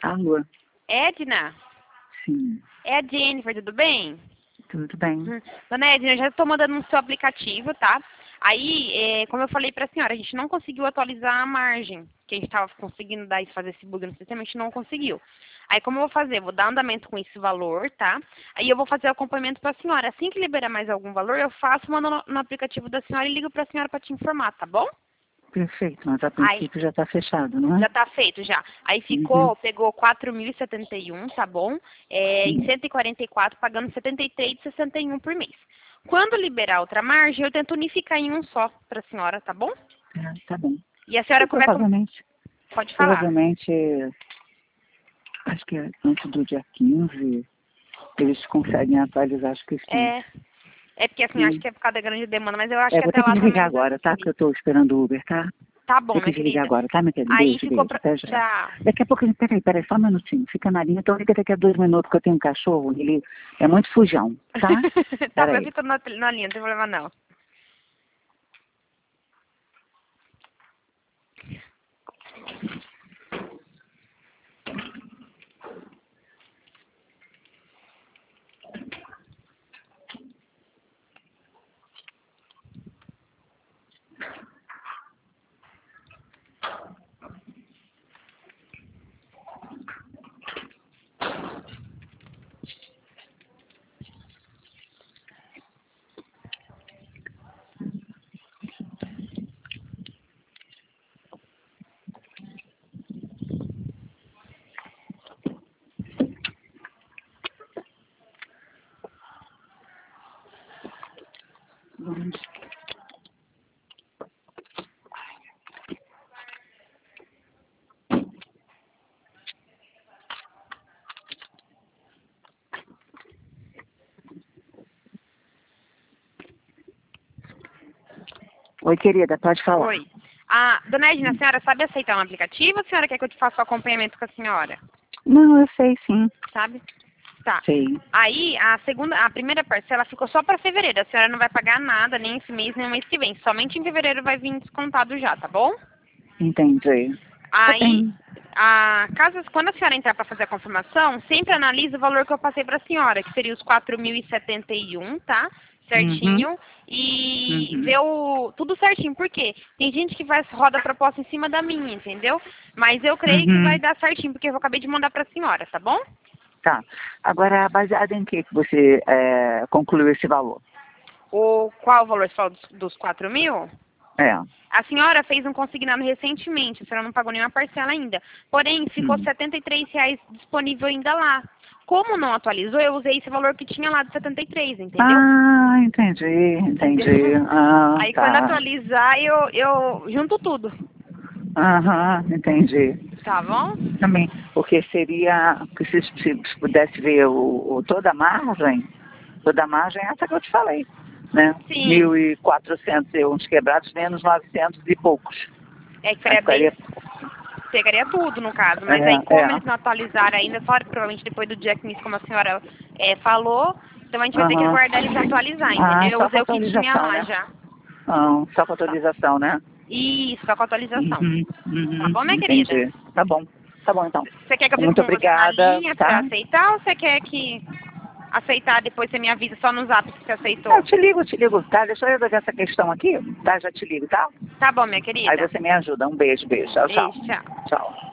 Alô? Edna? Sim, É a Jennifer, tudo bem? tudo bem. Dona Edna, eu já estou mandando no seu aplicativo, tá? Aí, como eu falei para a senhora, a gente não conseguiu atualizar a margem, que a gente estava conseguindo fazer esse bug no sistema, a gente não conseguiu. Aí, como eu vou fazer? Vou dar andamento com esse valor, tá? Aí eu vou fazer o acompanhamento para a senhora. Assim que liberar mais algum valor, eu faço, mando no aplicativo da senhora e ligo para a senhora para te informar, tá bom? Perfeito, mas a Aí, princípio já está fechado, não é? já está feito, já. Aí pegou 4.071, tá bom? Em 144, pagando 73,61 por mês. Quando liberar outra margem, eu tento unificar em um só para a senhora, tá bom? Tá bom. E a senhora começa... Provavelmente, Pode falar. acho que antes do dia 15, eles conseguem atualizar, acho que sim. É porque assim, acho que é por causa da grande demanda, mas eu acho que Vou até ter que lá desligar também... agora, tá? Que eu estou esperando o Uber, tá? Tá bom, Tem que minha desligar querida. agora, tá, minha querida? Aí Beijo, ficou beijo. pra... Até já. Tchau. Daqui a pouco, peraí, só um minutinho. Fica na linha, então liga daqui a 2 minutos que eu tenho um cachorro, ele é muito fujão, tá? Tá bom, eu Peraí. fico na linha, não tem problema não. Oi, querida, pode falar. Oi. Dona Edna, a senhora sabe aceitar um aplicativo ou a senhora quer que eu te faça o acompanhamento com a senhora? Não, eu sei sim. Sabe? Tá. Sei. Aí, a primeira parcela ficou só para fevereiro. A senhora não vai pagar nada, nem esse mês, nem o mês que vem. Somente em fevereiro vai vir descontado já, tá bom? Entendi. Tá Aí, bem. quando a senhora entrar para fazer a confirmação, sempre analisa o valor que eu passei para a senhora, que seria os 4.071, tá? Certinho. E vê tudo certinho. Por quê? Tem gente que roda a proposta em cima da minha, entendeu? Mas eu creio que vai dar certinho, porque eu acabei de mandar para a senhora, tá bom? Tá. Agora, baseado em que você concluiu esse valor? Qual o valor você falou dos 4.000? É. A senhora fez um consignado recentemente, a senhora não pagou nenhuma parcela ainda. Porém, ficou R$ 73 disponível ainda lá. Como não atualizou, eu usei esse valor que tinha lá de 73, entendeu? Ah, entendi. Ah, Aí quando tá. atualizar, eu junto tudo. Aham, entendi. Tá bom? Também, porque seria, porque se pudesse ver toda a margem é essa que eu te falei, né? Sim. 1.400 e uns quebrados, menos 900 e poucos. É que Aí ficaria, pegaria tudo, no caso. Mas aí, é. como eles não atualizaram ainda, só provavelmente depois do dia 15, como a senhora falou, então a gente vai ter que Aham. aguardar eles atualizar, Ah, entendeu? Eu só com usei o que tinha atualização, lá né? já. Ah, só com atualização, né? Isso, só com atualização. Tá bom, minha querida? Entendi. Tá bom então. Você quer que eu fique Muito com você na obrigada, linha pra tá? aceitar ou você quer que aceitar depois você me avisa só no zap que você Eu aceitou? te ligo, tá? Deixa eu resolver essa questão aqui, tá? Já te ligo, tá? Tá bom, minha Aí querida. você me ajuda. Um beijo. Tchau. Beijo, tchau. Tchau.